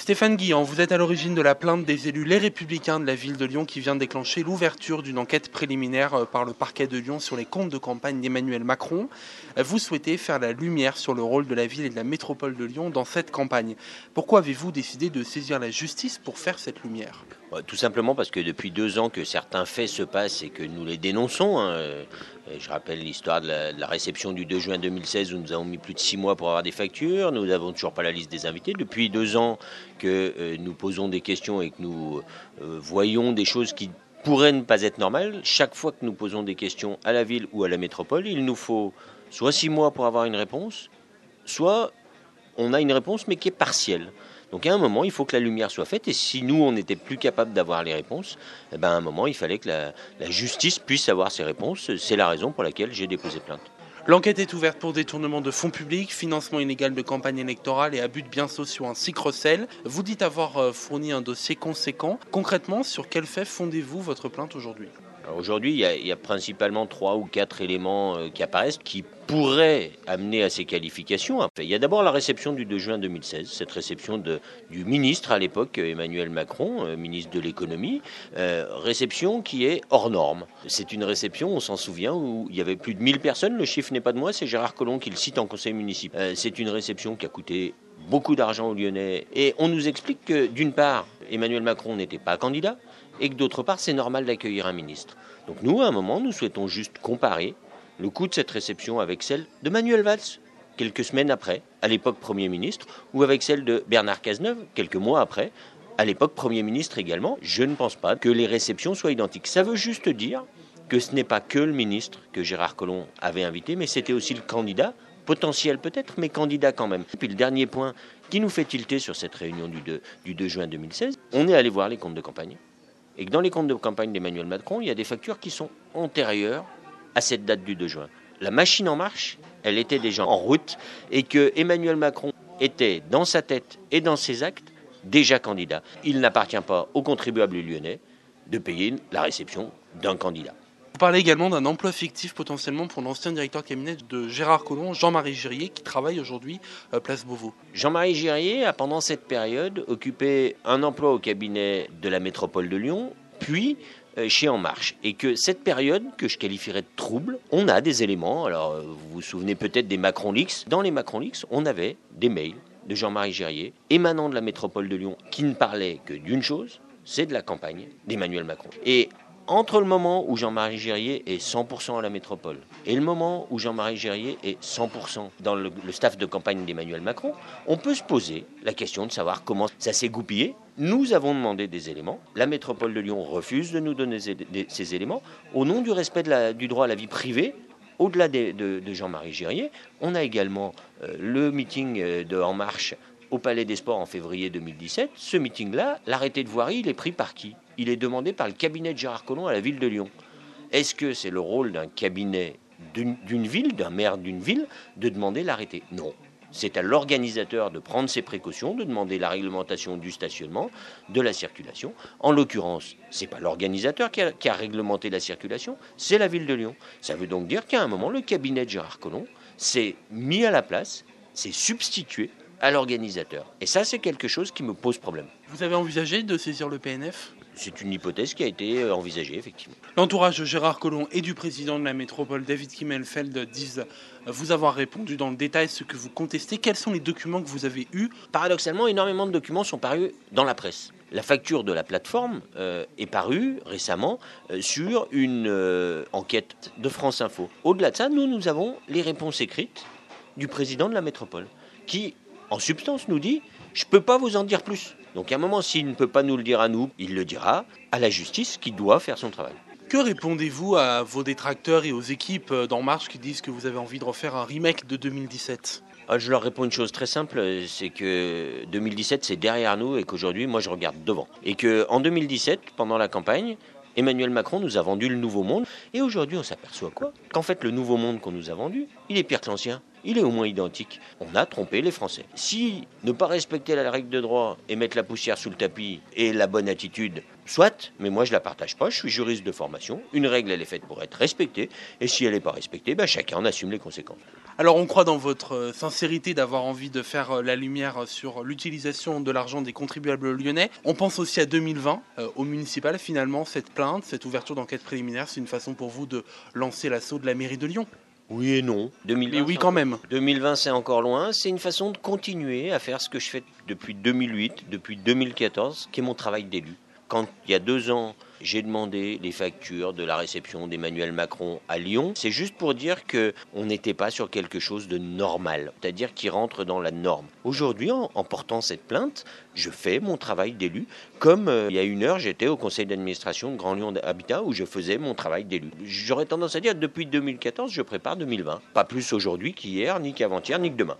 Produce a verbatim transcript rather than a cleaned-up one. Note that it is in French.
Stéphane Guillan, vous êtes à l'origine de la plainte des élus Les Républicains de la ville de Lyon qui vient de déclencher l'ouverture d'une enquête préliminaire par le parquet de Lyon sur les comptes de campagne d'Emmanuel Macron. Vous souhaitez faire la lumière sur le rôle de la ville et de la métropole de Lyon dans cette campagne. Pourquoi avez-vous décidé de saisir la justice pour faire cette lumière ? Tout simplement parce que depuis deux ans que certains faits se passent et que nous les dénonçons. Hein. Je rappelle l'histoire de la, de la réception du deux juin deux mille seize où nous avons mis plus de six mois pour avoir des factures. Nous n'avons toujours pas la liste des invités. Depuis deux ans que euh, nous posons des questions et que nous euh, voyons des choses qui pourraient ne pas être normales. Chaque fois que nous posons des questions à la ville ou à la métropole, il nous faut soit six mois pour avoir une réponse, soit on a une réponse mais qui est partielle. Donc à un moment, il faut que la lumière soit faite et si nous, on n'était plus capable d'avoir les réponses, eh ben, à un moment, il fallait que la, la justice puisse avoir ces réponses. C'est la raison pour laquelle j'ai déposé plainte. L'enquête est ouverte pour détournement de fonds publics, financement illégal de campagne électorale et abus de biens sociaux ainsi que recel. Vous dites avoir fourni un dossier conséquent. Concrètement, sur quels faits fondez-vous votre plainte aujourd'hui ? Aujourd'hui, il y, a, il y a principalement trois ou quatre éléments euh, qui apparaissent qui pourraient amener à ces qualifications. Enfin, il y a d'abord la réception du deux juin deux mille seize, cette réception de, du ministre à l'époque, Emmanuel Macron, euh, ministre de l'économie, euh, réception qui est hors norme. C'est une réception, on s'en souvient, où il y avait plus de mille personnes, le chiffre n'est pas de moi, c'est Gérard Collomb qui le cite en conseil municipal. Euh, c'est une réception qui a coûté beaucoup d'argent aux Lyonnais et on nous explique que d'une part, Emmanuel Macron n'était pas candidat, et que d'autre part, c'est normal d'accueillir un ministre. Donc nous, à un moment, nous souhaitons juste comparer le coût de cette réception avec celle de Manuel Valls, quelques semaines après, à l'époque Premier ministre, ou avec celle de Bernard Cazeneuve, quelques mois après, à l'époque Premier ministre également. Je ne pense pas que les réceptions soient identiques. Ça veut juste dire que ce n'est pas que le ministre que Gérard Collomb avait invité, mais c'était aussi le candidat, potentiel peut-être, mais candidat quand même. Et puis le dernier point qui nous fait tilter sur cette réunion du deux, du deux juin deux mille seize, on est allé voir les comptes de campagne. Et que dans les comptes de campagne d'Emmanuel Macron, il y a des factures qui sont antérieures à cette date du deux juin. La machine en marche, elle était déjà en route et que Emmanuel Macron était dans sa tête et dans ses actes déjà candidat. Il n'appartient pas aux contribuables lyonnais de payer la réception d'un candidat. Vous parlez également d'un emploi fictif potentiellement pour l'ancien directeur de cabinet de Gérard Collomb, Jean-Marie Girier, qui travaille aujourd'hui à Place Beauvau. Jean-Marie Girier a pendant cette période occupé un emploi au cabinet de la métropole de Lyon, puis chez En Marche. Et que cette période, que je qualifierais de trouble, on a des éléments, alors vous vous souvenez peut-être des Macron Leaks. Dans les Macron Leaks, on avait des mails de Jean-Marie Girier, émanant de la métropole de Lyon, qui ne parlaient que d'une chose, c'est de la campagne d'Emmanuel Macron. Et entre le moment où Jean-Marie Girier est cent pour cent à la métropole et le moment où Jean-Marie Girier est cent pour cent dans le, le staff de campagne d'Emmanuel Macron, on peut se poser la question de savoir comment ça s'est goupillé. Nous avons demandé des éléments. La métropole de Lyon refuse de nous donner ces éléments. Au nom du respect de la, du droit à la vie privée, au-delà de, de, de Jean-Marie Girier, on a également euh, le meeting de En Marche au Palais des Sports en février deux mille dix-sept. Ce meeting-là, l'arrêté de voirie, il est pris par qui ? Il est demandé par le cabinet de Gérard Collomb à la ville de Lyon. Est-ce que c'est le rôle d'un cabinet d'une, d'une ville, d'un maire d'une ville, de demander l'arrêté ? Non. C'est à l'organisateur de prendre ses précautions, de demander la réglementation du stationnement, de la circulation. En l'occurrence, ce n'est pas l'organisateur qui a, qui a réglementé la circulation, c'est la ville de Lyon. Ça veut donc dire qu'à un moment, le cabinet de Gérard Collomb s'est mis à la place, s'est substitué à l'organisateur. Et ça, c'est quelque chose qui me pose problème. Vous avez envisagé de saisir le P N F ? C'est une hypothèse qui a été envisagée, effectivement. L'entourage de Gérard Collomb et du président de la métropole, David Kimmelfeld, disent vous avoir répondu dans le détail ce que vous contestez. Quels sont les documents que vous avez eus ? Paradoxalement, énormément de documents sont parus dans la presse. La facture de la plateforme euh, est parue récemment euh, sur une euh, enquête de France Info. Au-delà de ça, nous, nous avons les réponses écrites du président de la métropole qui, en substance, nous dit « je ne peux pas vous en dire plus ». Donc à un moment, s'il ne peut pas nous le dire à nous, il le dira à la justice qui doit faire son travail. Que répondez-vous à vos détracteurs et aux équipes d'En Marche qui disent que vous avez envie de refaire un remake de deux mille dix-sept ? Je leur réponds une chose très simple, c'est que deux mille dix-sept c'est derrière nous et qu'aujourd'hui, moi je regarde devant. Et qu'en deux mille dix-sept, pendant la campagne, Emmanuel Macron nous a vendu le nouveau monde. Et aujourd'hui, on s'aperçoit quoi ? Qu'en fait, le nouveau monde qu'on nous a vendu, il est pire que l'ancien. il est au moins identique. On a trompé les Français. Si ne pas respecter la règle de droit et mettre la poussière sous le tapis est la bonne attitude, soit, mais moi je la partage pas, je suis juriste de formation, une règle elle est faite pour être respectée, et si elle n'est pas respectée, bah, chacun en assume les conséquences. Alors on croit dans votre sincérité d'avoir envie de faire la lumière sur l'utilisation de l'argent des contribuables lyonnais. On pense aussi à deux mille vingt, euh, au municipal. Finalement, cette plainte, cette ouverture d'enquête préliminaire, c'est une façon pour vous de lancer l'assaut de la mairie de Lyon? Oui et non. deux mille vingt, Mais oui quand même. deux mille vingt, c'est encore loin. C'est une façon de continuer à faire ce que je fais depuis deux mille huit, depuis deux mille quatorze, qui est mon travail d'élu. Quand, il y a deux ans, j'ai demandé les factures de la réception d'Emmanuel Macron à Lyon, c'est juste pour dire qu'on n'était pas sur quelque chose de normal, c'est-à-dire qui rentre dans la norme. Aujourd'hui, en, en portant cette plainte, je fais mon travail d'élu, comme euh, il y a une heure, j'étais au conseil d'administration de Grand Lyon Habitat où je faisais mon travail d'élu. J'aurais tendance à dire, depuis deux mille quatorze, je prépare deux mille vingt. Pas plus aujourd'hui qu'hier, ni qu'avant-hier, ni que demain.